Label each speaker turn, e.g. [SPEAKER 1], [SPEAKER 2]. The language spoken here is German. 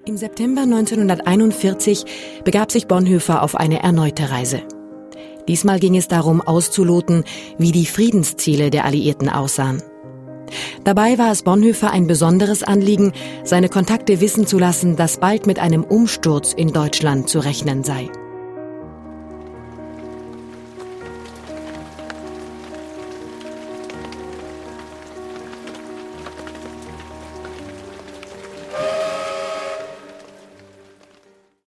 [SPEAKER 1] Im September 1941 begab sich Bonhoeffer auf eine erneute Reise. Diesmal ging es darum, auszuloten, wie die Friedensziele der Alliierten aussahen. Dabei war es Bonhoeffer ein besonderes Anliegen, seine Kontakte wissen zu lassen, dass bald mit einem Umsturz in Deutschland zu rechnen sei.